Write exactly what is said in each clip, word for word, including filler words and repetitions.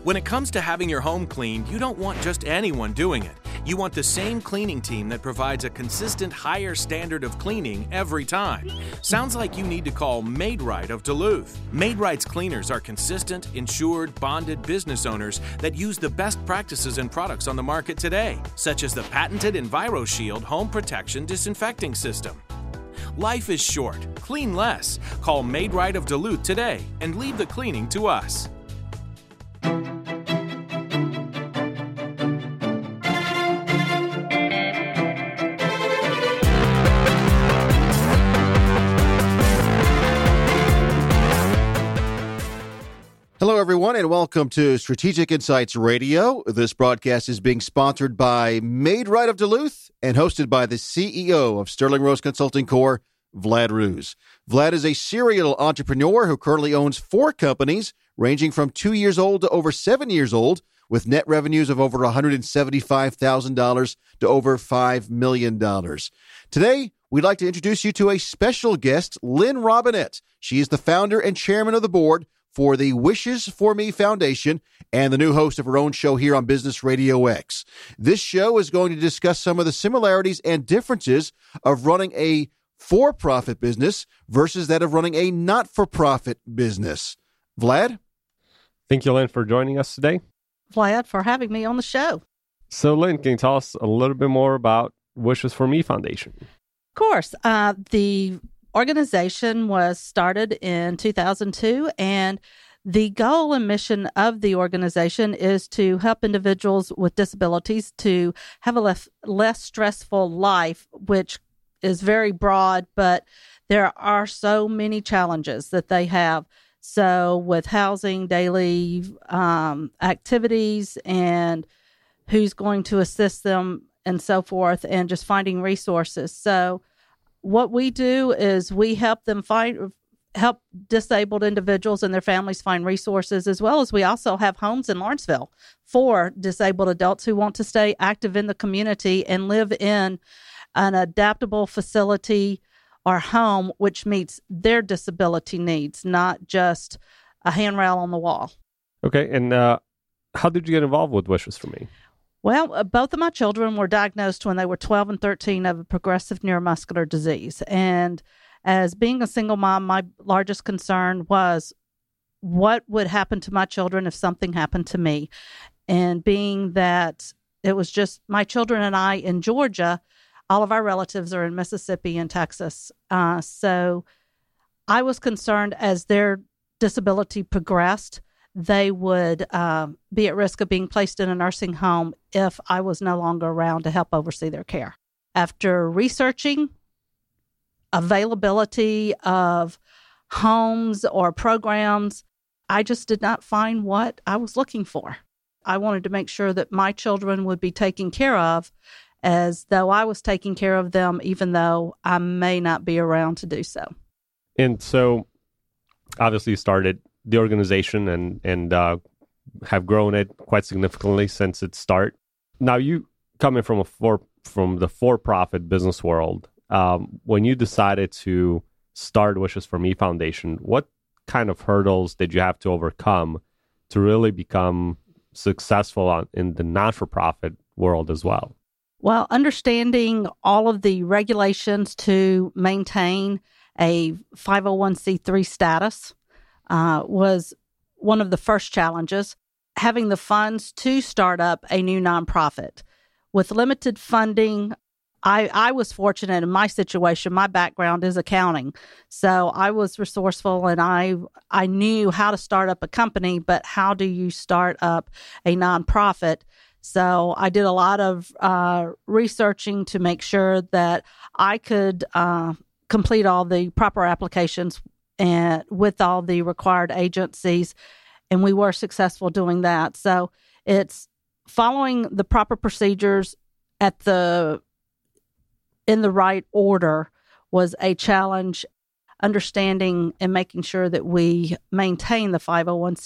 When it comes to having your home cleaned, you don't want just anyone doing it. You want the same cleaning team that provides a consistent higher standard of cleaning every time. Sounds like you need to call Maid-Rite of Duluth. Maid-Rite's cleaners are consistent, insured, bonded business owners that use the best practices and products on the market today, such as the patented EnviroShield home protection disinfecting system. Life is short. Clean less. Call Maid-Rite of Duluth today and leave the cleaning to us. Hello, everyone, and welcome to Strategic Insights Radio. This broadcast is being sponsored by Maid-Rite of Duluth and hosted by the C E O of Sterling Rose Consulting Corp, Vlad Ruse. Vlad is a serial entrepreneur who currently owns four companies, ranging from two years old to over seven years old, with net revenues of over one hundred seventy-five thousand dollars to over five million dollars. Today, we'd like to introduce you to a special guest, Lynn Robinette. She is the founder and chairman of the board for the Wishes for Me Foundation and the new host of her own show here on Business Radio X. This show is going to discuss some of the similarities and differences of running a for-profit business versus that of running a not-for-profit business. Vlad? Thank you, Lynn, for joining us today. Vlad, for having me on the show. So, Lynn, can you tell us a little bit more about Wishes for Me Foundation? Of course. Uh, the organization was started in two thousand two, and the goal and mission of the organization is to help individuals with disabilities to have a less, less stressful life, which is very broad, but there are so many challenges that they have. So with housing, daily um, activities, and who's going to assist them and so forth, and just finding resources. So what we do is we help them find, help disabled individuals and their families find resources, as well as we also have homes in Lawrenceville for disabled adults who want to stay active in the community and live in an adaptable facility or home which meets their disability needs, not just a handrail on the wall. Okay, and uh, how did you get involved with Wishes for Me? Well, uh, both of my children were diagnosed when they were twelve and thirteen of a progressive neuromuscular disease. And as being a single mom, my largest concern was what would happen to my children if something happened to me. And being that it was just my children and I in Georgia, all of our relatives are in Mississippi and Texas. Uh, so I was concerned as their disability progressed, they would uh, be at risk of being placed in a nursing home if I was no longer around to help oversee their care. After researching availability of homes or programs, I just did not find what I was looking for. I wanted to make sure that my children would be taken care of as though I was taking care of them, even though I may not be around to do so. And so, obviously, you started the organization and and uh, have grown it quite significantly since its start. Now, you coming from a for from the for-profit business world, um, when you decided to start Wishes for Me Foundation, what kind of hurdles did you have to overcome to really become successful on, in the not-for-profit world as well? Well, understanding all of the regulations to maintain a five oh one c three status uh, was one of the first challenges. Having the funds to start up a new nonprofit. With limited funding, I, I was fortunate in my situation. My background is accounting. So I was resourceful and I I knew how to start up a company, but how do you start up a nonprofit? So I did a lot of uh, researching to make sure that I could uh, complete all the proper applications and with all the required agencies, and we were successful doing that. So it's following the proper procedures at the in the right order was a challenge. Understanding and making sure that we maintain the five oh one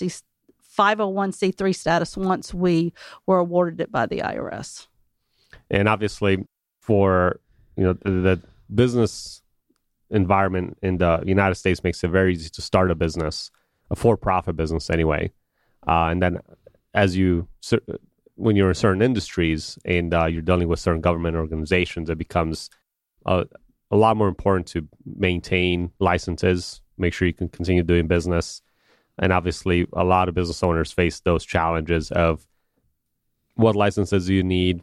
c three status once we were awarded it by the I R S. And obviously, for you know the, the business environment in the United States makes it very easy to start a business, a for-profit business anyway, uh, and then as you when you're in certain industries and uh, you're dealing with certain government organizations, it becomes a, a lot more important to maintain licenses, make sure you can continue doing business. And obviously, a lot of business owners face those challenges of what licenses do you need,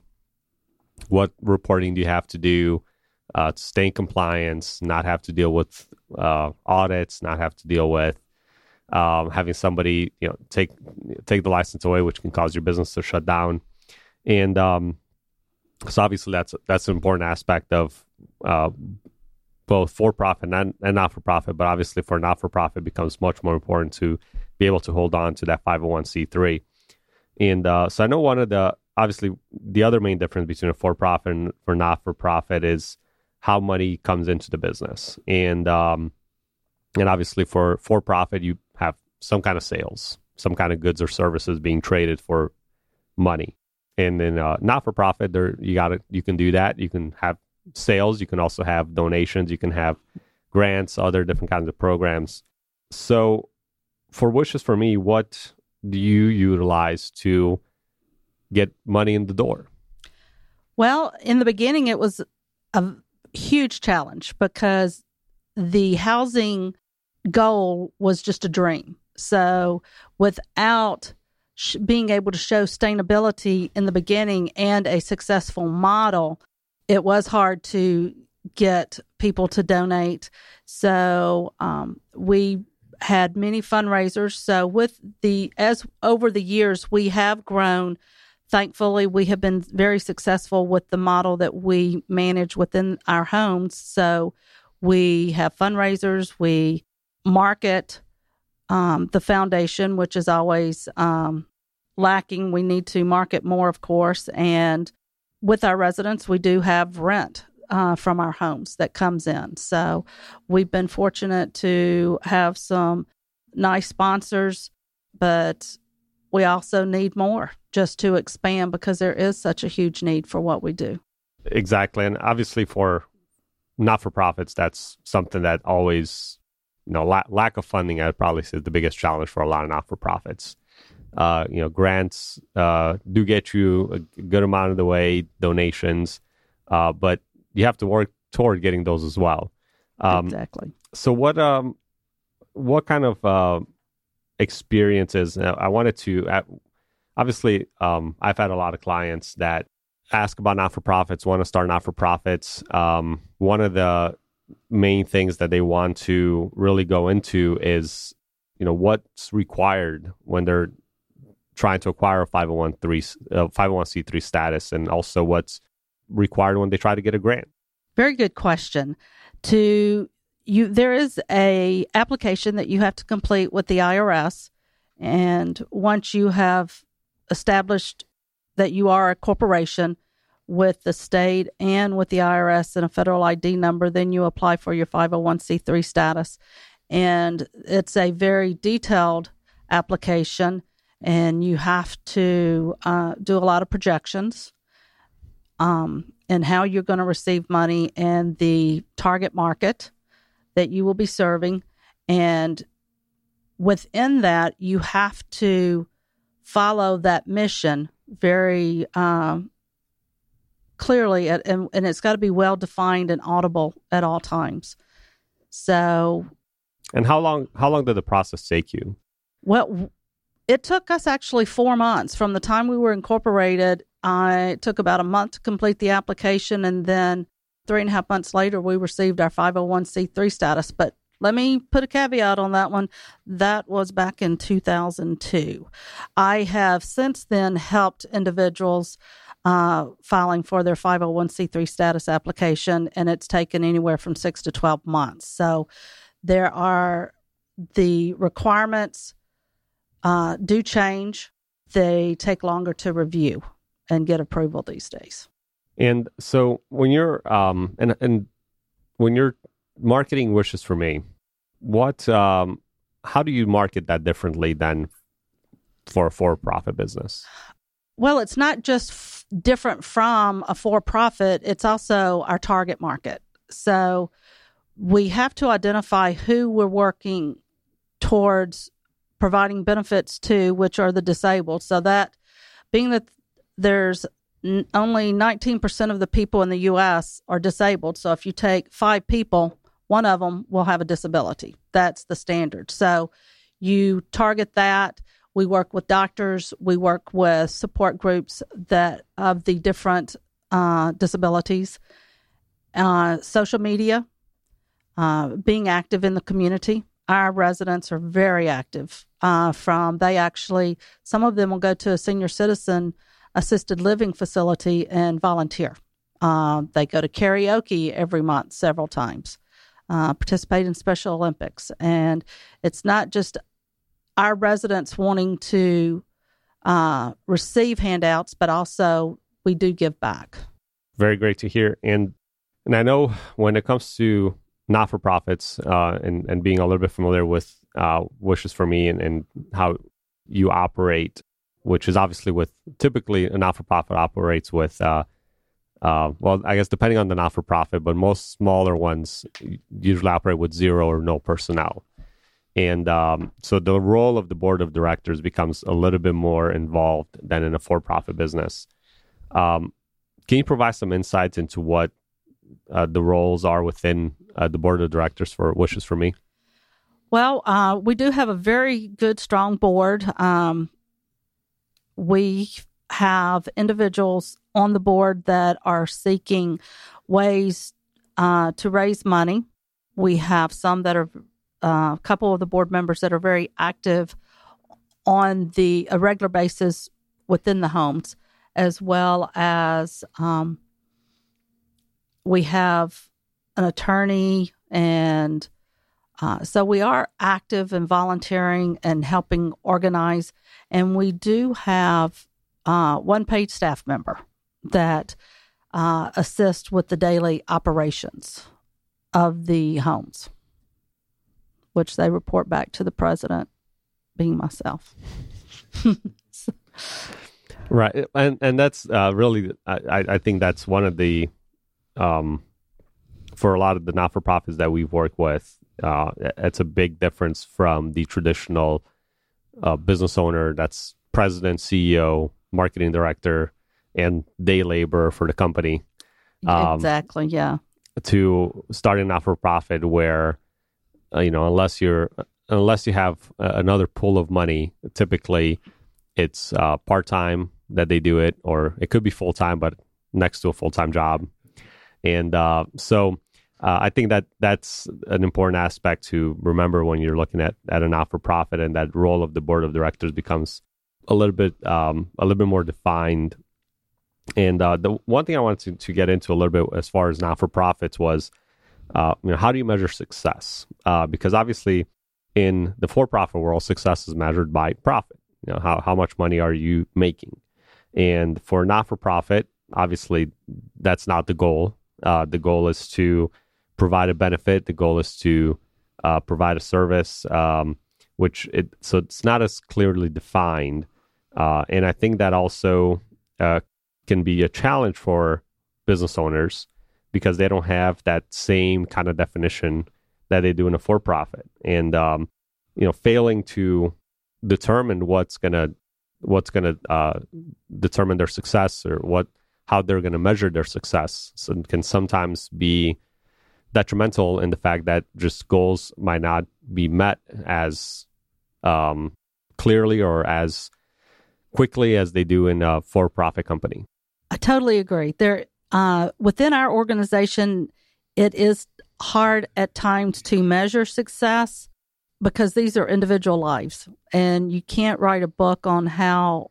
what reporting do you have to do, uh, to stay in compliance, not have to deal with uh, audits, not have to deal with um, having somebody you know take take the license away, which can cause your business to shut down. And um, so obviously, that's that's an important aspect of uh, both for-profit and, and not-for-profit, but obviously for not-for-profit it becomes much more important to be able to hold on to that five oh one c three. And uh, so I know one of the, obviously the other main difference between a for-profit and for not-for-profit is how money comes into the business. And um, and obviously for for-profit, you have some kind of sales, some kind of goods or services being traded for money. And then uh, not-for-profit, there you got it. You can do that. You can have sales. You can also have donations. You can have grants, other different kinds of programs. So for Wishes for Me, what do you utilize to get money in the door? Well, in the beginning, it was a huge challenge because the housing goal was just a dream. So without sh- being able to show sustainability in the beginning and a successful model, it was hard to get people to donate. So um, we had many fundraisers. So with the, as over the years, we have grown. Thankfully, we have been very successful with the model that we manage within our homes. So we have fundraisers, we market um, the foundation, which is always um, lacking. We need to market more, of course. And with our residents, we do have rent uh, from our homes that comes in. So we've been fortunate to have some nice sponsors, but we also need more just to expand because there is such a huge need for what we do. Exactly. And obviously for not-for-profits, that's something that always, you know, la- lack of funding, I'd probably say is the biggest challenge for a lot of not-for-profits. Uh, you know, grants uh, do get you a good amount of the way, donations, uh, but you have to work toward getting those as well. Um, exactly. So what um, what kind of uh, experiences, uh, I wanted to, uh, obviously, um, I've had a lot of clients that ask about not-for-profits, want to start not-for-profits. Um, one of the main things that they want to really go into is, you know, what's required when they're trying to acquire a five oh one c three status, and also what's required when they try to get a grant. Very good question. To you, there is a application that you have to complete with the I R S, and once you have established that you are a corporation with the state and with the I R S and a federal I D number, then you apply for your five oh one c three status. And it's a very detailed application, and you have to uh, do a lot of projections um, and how you're going to receive money and the target market that you will be serving. And within that, you have to follow that mission very um, clearly, at, and, and it's got to be well defined and audible at all times. So, and how long? How long did the process take you? Well, it took us actually four months from the time we were incorporated. Uh, it took about a month to complete the application, and then three and a half months later, we received our five oh one c three status. But let me put a caveat on that one. That was back in two thousand two. I have since then helped individuals uh, filing for their five oh one c three status application, and it's taken anywhere from six to twelve months. So there are the requirements uh, do change. They take longer to review and get approval these days. And so when you're um and and when you're marketing Wishes for Me, what um how do you market that differently than for a for-profit business? Well, it's not just f- different from a for-profit, it's also our target market. So we have to identify who we're working towards providing benefits to, which are the disabled. So that, being that there's n- only nineteen percent of the people in the U S are disabled. So if you take five people, one of them will have a disability. That's the standard. So you target that. We work with doctors. We work with support groups that of the different uh, disabilities. Uh, social media, uh, being active in the community. Our residents are very active. Uh, from they actually, some of them will go to a senior citizen assisted living facility and volunteer. Uh, they go to karaoke every month, several times. Uh, participate in Special Olympics, and it's not just our residents wanting to uh, receive handouts, but also we do give back. Very great to hear. And and I know when it comes to not-for-profits uh, and, and being a little bit familiar with uh, Wishes for Me and, and how you operate, which is obviously with, typically a not-for-profit operates with, uh, uh, well, I guess depending on the not-for-profit, but most smaller ones usually operate with zero or no personnel. And um, so the role of the board of directors becomes a little bit more involved than in a for-profit business. Um, can you provide some insights into what uh, the roles are within uh, the board of directors for Wishes for Me? Well, uh, we do have a very good, strong board. Um, we have individuals on the board that are seeking ways uh, to raise money. We have some that are Uh, a couple of the board members that are very active on the a regular basis within the homes, as well as um, we have an attorney, and uh, so we are active and volunteering and helping organize. And we do have uh, one paid staff member that uh, assists with the daily operations of the homes, which they report back to the president, being myself. So. Right. And and that's uh, really, I, I think that's one of the, um, for a lot of the not-for-profits that we've worked with, uh, it's a big difference from the traditional uh, business owner that's president, C E O, marketing director, and day labor for the company. Um, exactly, yeah. To starting a not-for-profit where, Uh, you know, unless you're, unless you have uh, another pool of money, typically it's uh, part-time that they do it, or it could be full-time, but next to a full-time job. And uh, so uh, I think that that's an important aspect to remember when you're looking at, at a not-for-profit, and that role of the board of directors becomes a little bit, um, a little bit more defined. And uh, the one thing I wanted to, to get into a little bit as far as not-for-profits was, Uh, you know, how do you measure success? Uh, because obviously, in the for-profit world, success is measured by profit. You know, how how much money are you making? And for not-for-profit, obviously, that's not the goal. Uh, the goal is to provide a benefit. The goal is to uh, provide a service, um, which it so it's not as clearly defined. Uh, and I think that also uh, can be a challenge for business owners, because they don't have that same kind of definition that they do in a for-profit. And, um, you know, failing to determine what's going to what's gonna uh, determine their success, or what how they're going to measure their success, so it can sometimes be detrimental in the fact that just goals might not be met as um, clearly or as quickly as they do in a for-profit company. I totally agree. There Uh, within our organization, it is hard at times to measure success because these are individual lives, and you can't write a book on how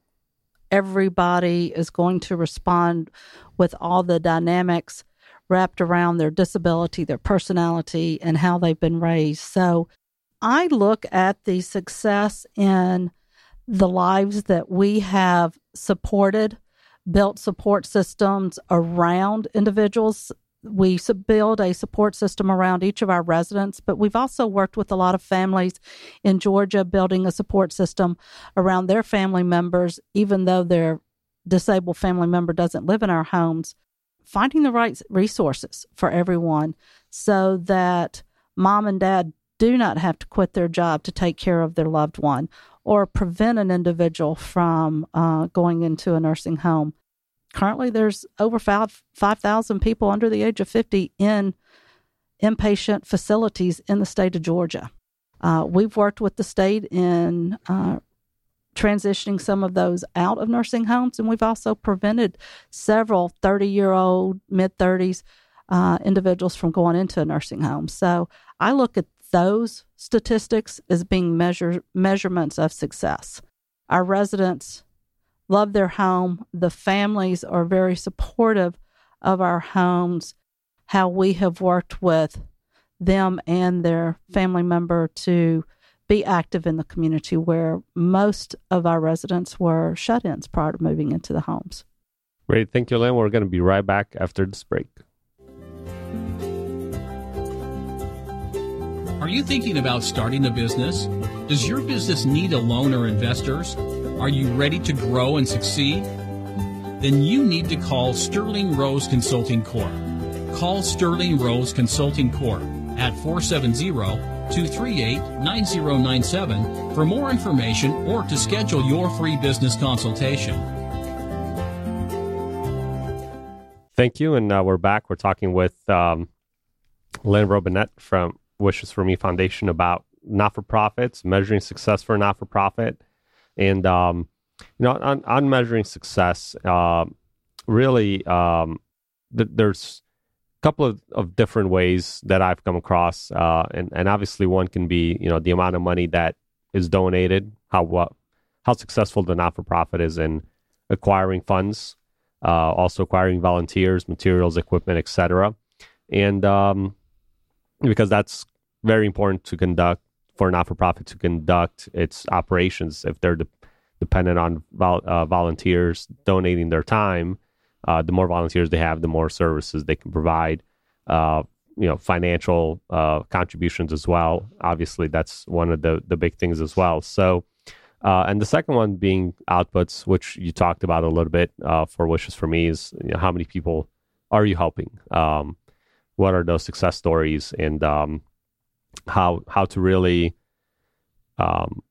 everybody is going to respond with all the dynamics wrapped around their disability, their personality, and how they've been raised. So I look at the success in the lives that we have supported, built support systems around individuals. We build a support system around each of our residents, but we've also worked with a lot of families in Georgia building a support system around their family members, even though their disabled family member doesn't live in our homes, finding the right resources for everyone so that mom and dad do not have to quit their job to take care of their loved one or prevent an individual from uh, going into a nursing home. Currently, there's over five thousand people under the age of fifty in inpatient facilities in the state of Georgia. Uh, we've worked with the state in uh, transitioning some of those out of nursing homes, and we've also prevented several thirty-year-old, mid-thirties uh, individuals from going into a nursing home. So I look at those statistics as being measure, measurements of success. Our residents love their home. The families are very supportive of our homes, how we have worked with them and their family member to be active in the community, where most of our residents were shut-ins prior to moving into the homes. Great. Thank you, Lynn. We're going to be right back after this break. Are you thinking about starting a business? Does your business need a loan or investors? Are you ready to grow and succeed? Then you need to call Sterling Rose Consulting Corp. Call Sterling Rose Consulting Corp at four seven zero, two three eight, nine zero nine seven for more information or to schedule your free business consultation. Thank you. And uh, we're back. We're talking with um, Lynn Robinette from Wishes for Me Foundation about not-for-profits, measuring success for a not-for-profit. And, um, you know, on, on measuring success, uh, really, um, th- there's a couple of, of different ways that I've come across. Uh, and, and obviously one can be, you know, the amount of money that is donated, how what, how successful the not-for-profit is in acquiring funds, uh, also acquiring volunteers, materials, equipment, et cetera. And um, because that's very important to conduct, for a not-for-profit to conduct its operations. If they're de- dependent on vol- uh, volunteers donating their time, uh, the more volunteers they have, the more services they can provide. Uh, you know, financial uh, contributions as well. Obviously, that's one of the the big things as well. So, uh, and the second one being outputs, which you talked about a little bit uh, for Wishes for Me, is, you know, how many people are you helping? Um, what are those success stories? And um, how how to really um,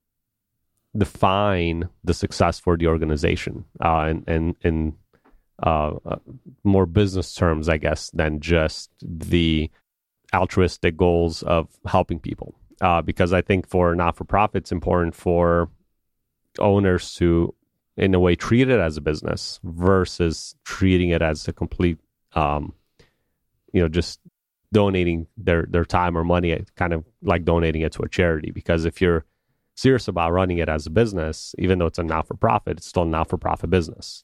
define the success for the organization uh, and and in uh, uh, more business terms, I guess, than just the altruistic goals of helping people. Uh, because I think for not-for-profit, it's important for owners to, in a way, treat it as a business versus treating it as a complete, um, you know, just donating their, their time or money, kind of like donating it to a charity. Because if you're serious about running it as a business, even though it's a not-for-profit, it's still a not-for-profit business.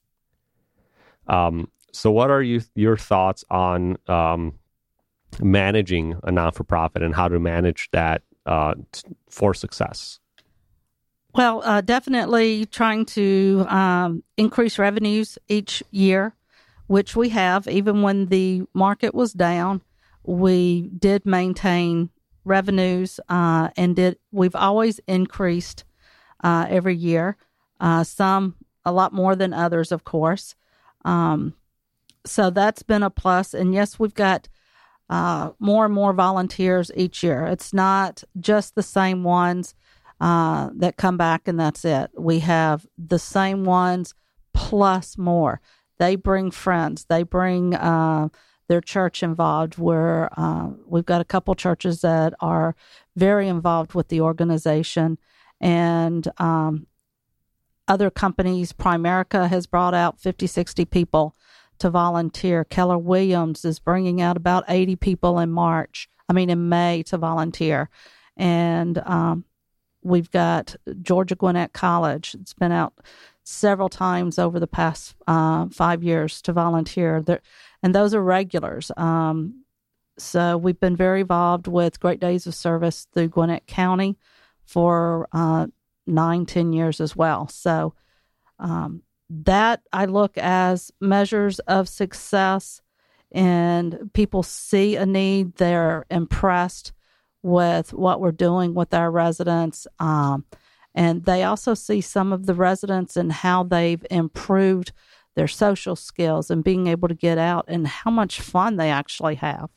Um, so what are you, your thoughts on um, managing a not-for-profit and how to manage that uh, t- for success? Well, uh, definitely trying to um, increase revenues each year, which we have. Even when the market was down, we did maintain revenues, uh, and did we've always increased uh, every year. Uh, some a lot more than others, of course. Um, so that's been a plus. And yes, we've got uh, more and more volunteers each year. It's not just the same ones uh, that come back and that's it. We have the same ones plus more. They bring friends. They bring uh, their church involved. Where uh, we've got a couple churches that are very involved with the organization, and um, other companies. Primerica has brought out fifty, sixty people to volunteer. Keller Williams is bringing out about eighty people in March, I mean in May, to volunteer. And um, we've got Georgia Gwinnett College. It's been out several times over the past uh, five years to volunteer. There, and those are regulars. Um, so we've been very involved with Great Days of Service through Gwinnett County for uh, nine, ten years as well. So um, that I look as measures of success, and people see a need. They're impressed with what we're doing with our residents. Um, and they also see some of the residents and how they've improved their social skills and being able to get out and how much fun they actually have.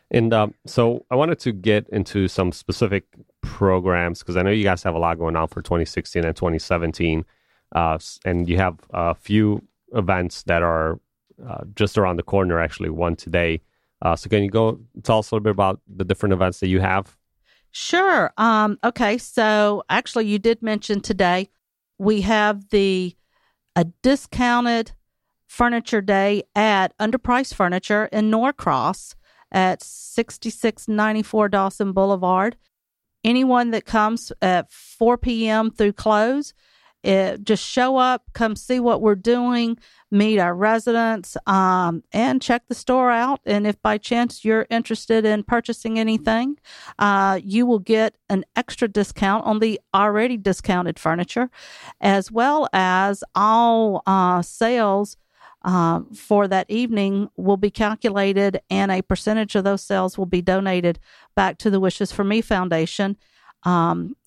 And um, so I wanted to get into some specific programs because I know you guys have a lot going on for twenty sixteen and twenty seventeen. Uh, and you have a few events that are uh, just around the corner, actually, one today. Uh, so can you go tell us a little bit about the different events that you have? Sure. Um, okay, so actually you did mention today we have the a discounted furniture day at Underpriced Furniture in Norcross at sixty-six ninety-four Dawson Boulevard. Anyone that comes at four p.m. through close, it, just show up, come see what we're doing, meet our residents, um, and check the store out. And if by chance you're interested in purchasing anything, uh, you will get an extra discount on the already discounted furniture, as well as all uh, sales uh, for that evening will be calculated, and a percentage of those sales will be donated back to the Wishes for Me Foundation. Um,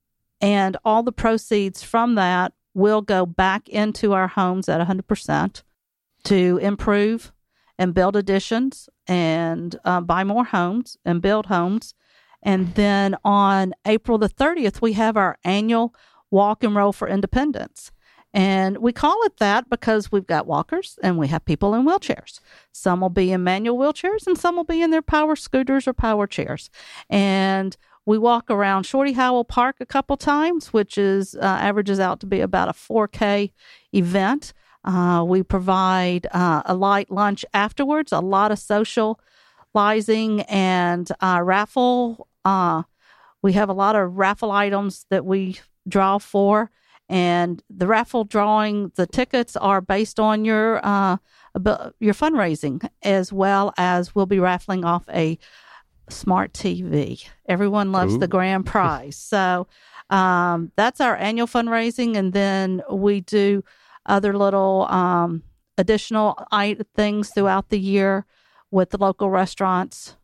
And all the proceeds from that will go back into our homes at one hundred percent to improve and build additions and uh, buy more homes and build homes. And then on April the thirtieth, we have our annual Walk and Roll for Independence. And we call it that because we've got walkers and we have people in wheelchairs. Some will be in manual wheelchairs and some will be in their power scooters or power chairs. And we walk around Shorty Howell Park a couple times, which is uh, averages out to be about a four K event. Uh, we provide uh, a light lunch afterwards, a lot of socializing and uh, raffle. Uh, we have a lot of raffle items that we draw for, and the raffle drawing, the tickets are based on your uh, your fundraising, as well as we'll be raffling off a smart T V. Everyone loves Ooh. the grand prize. So um, that's our annual fundraising. And then we do other little um, additional I- things throughout the year with the local restaurants.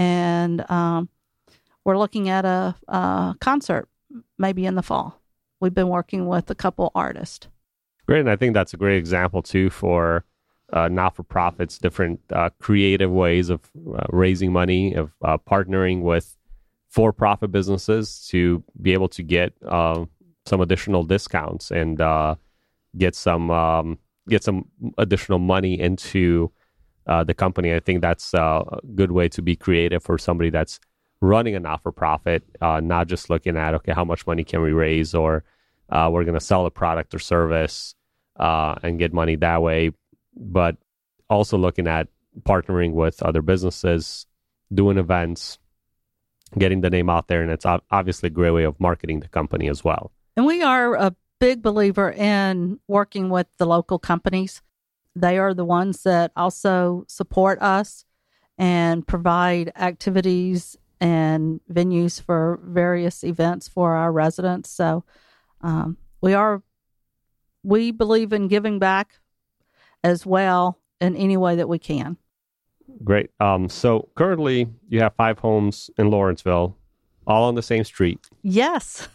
And um, we're looking at a, a concert maybe in the fall. We've been working with a couple artists. Great. And I think that's a great example, too, for Uh, not-for-profits, different uh, creative ways of uh, raising money, of uh, partnering with for-profit businesses to be able to get uh, some additional discounts and uh, get some um, get some additional money into uh, the company. I think that's uh, a good way to be creative for somebody that's running a not-for-profit, uh, not just looking at, okay, how much money can we raise, or uh, we're going to sell a product or service uh, and get money that way, but also looking at partnering with other businesses, doing events, getting the name out there, and it's obviously a great way of marketing the company as well. And we are a big believer in working with the local companies. They are the ones that also support us and provide activities and venues for various events for our residents. So um, we are, we believe in giving back as well in any way that we can. Great. Um, so currently you have five homes in Lawrenceville, all on the same street. Yes.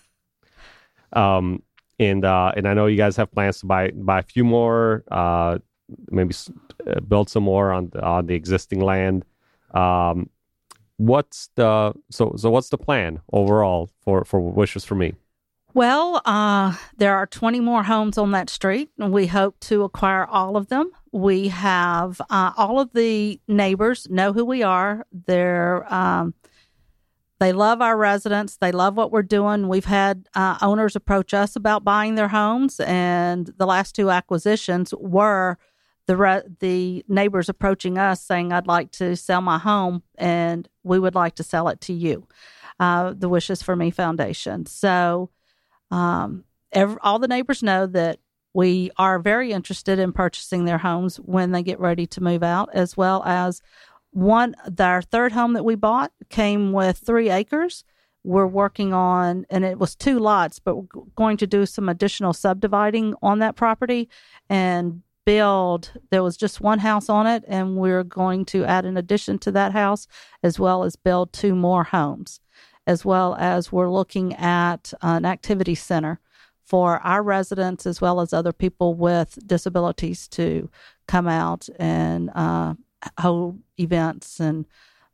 Um, and uh, and I know you guys have plans to buy buy a few more, uh, maybe uh, build some more on the, on the existing land. Um, what's the so so what's the plan overall for for Wishes for Me? Well, uh, there are twenty more homes on that street, and we hope to acquire all of them. We have uh, all of the neighbors know who we are. They're um, they love our residents. They love what we're doing. We've had uh, owners approach us about buying their homes, and the last two acquisitions were the re- the neighbors approaching us saying, "I'd like to sell my home, and we would like to sell it to you." Uh, the Wishes for Me Foundation. So. Um, every, all the neighbors know that we are very interested in purchasing their homes when they get ready to move out, as well as one, our third home that we bought came with three acres. We're working on, and it was two lots, but we're going to do some additional subdividing on that property and build. There was just one house on it, and we're going to add an addition to that house, as well as build two more homes. As well as we're looking at an activity center for our residents, as well as other people with disabilities, to come out and uh, hold events and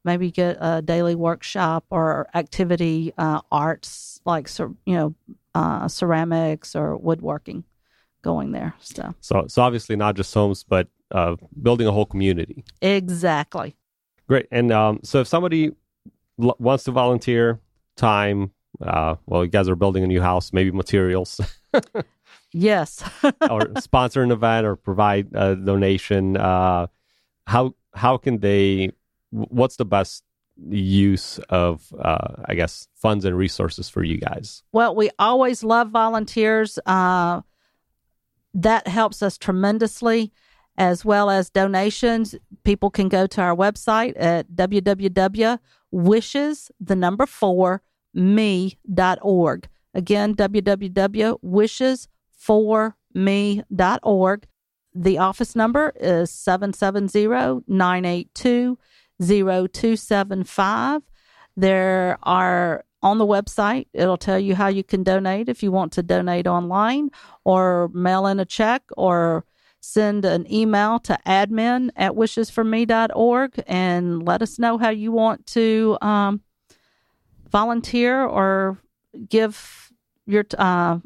maybe get a daily workshop or activity uh, arts like, you know, uh, ceramics or woodworking going there. So, so, so obviously not just homes, but uh, building a whole community. Exactly. Great. And um, so if somebody l- wants to volunteer time, uh, well, you guys are building a new house, maybe materials. Yes. Or sponsor an event or provide a donation. Uh, how how can they, what's the best use of, uh, I guess, funds and resources for you guys? Well, we always love volunteers. Uh, that helps us tremendously, as well as donations. People can go to our website at w w w dot wishes, the number four, me dot org. Again, w w w dot wishes for me dot org. The office number is seven seven zero, nine eight two, zero two seven five. There are, on the website, it'll tell you how you can donate if you want to donate online or mail in a check or send an email to admin at wishes for me dot org and let us know how you want to um, volunteer or give your uh,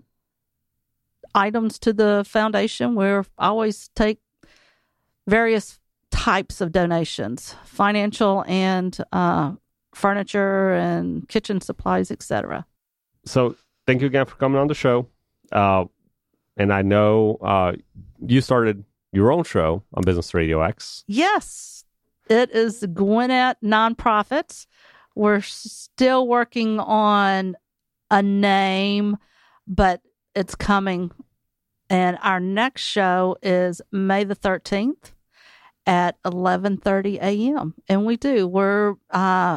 items to the foundation. We always take various types of donations, financial and uh, furniture and kitchen supplies, et cetera. So thank you again for coming on the show. Uh, and I know uh, you started your own show on Business Radio X. Yes, it is Gwinnett Nonprofits. We're still working on a name, but it's coming. And our next show is May the thirteenth at eleven thirty a.m. And we do. We're uh,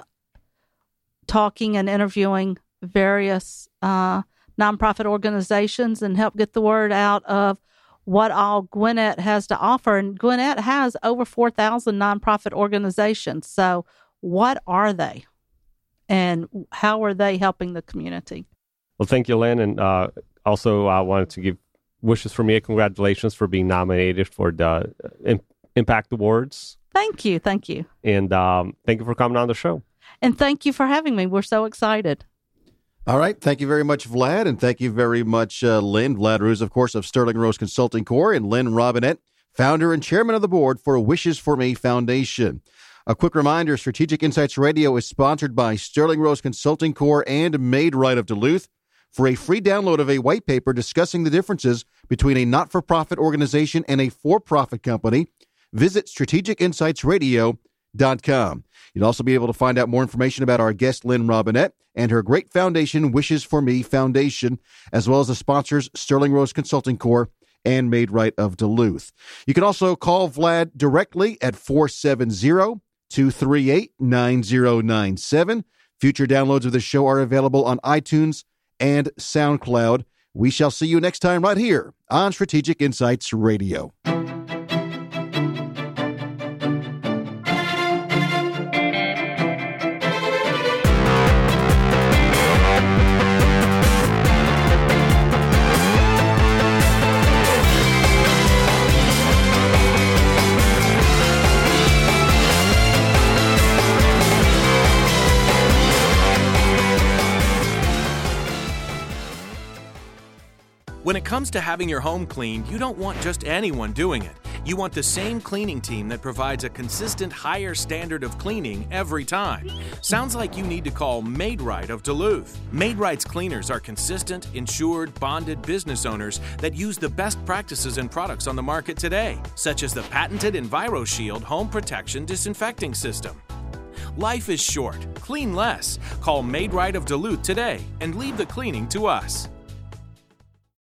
talking and interviewing various uh, nonprofit organizations and help get the word out of what all Gwinnett has to offer. And Gwinnett has over four thousand nonprofit organizations. So what are they? And how are they helping the community? Well, thank you, Lynn. And uh, also I uh, wanted to give Wishes for Me congratulations for being nominated for the uh, Im- Impact Awards. Thank you. Thank you. And um, thank you for coming on the show. And thank you for having me. We're so excited. All right. Thank you very much, Vlad. And thank you very much, uh, Lynn. Vlad Ruse, of course, of Sterling Rose Consulting Corp, and Lynn Robinette, founder and chairman of the board for Wishes for Me Foundation. A quick reminder, Strategic Insights Radio is sponsored by Sterling Rose Consulting Corp and Made Right of Duluth. For a free download of a white paper discussing the differences between a not-for-profit organization and a for-profit company, visit strategic insights radio dot com. You'll also be able to find out more information about our guest, Lynn Robinette, and her great foundation, Wishes for Me Foundation, as well as the sponsors, Sterling Rose Consulting Corp and Made Right of Duluth. You can also call Vlad directly at four seven zero, two three eight, nine zero nine seven. Future downloads of the show are available on iTunes and SoundCloud. We shall see you next time right here on Strategic Insights Radio. When it comes to having your home cleaned, you don't want just anyone doing it. You want the same cleaning team that provides a consistent higher standard of cleaning every time. Sounds like you need to call Made Right of Duluth. Made Right's cleaners are consistent, insured, bonded business owners that use the best practices and products on the market today, such as the patented EnviroShield home protection disinfecting system. Life is short. Clean less. Call Made Right of Duluth today and leave the cleaning to us.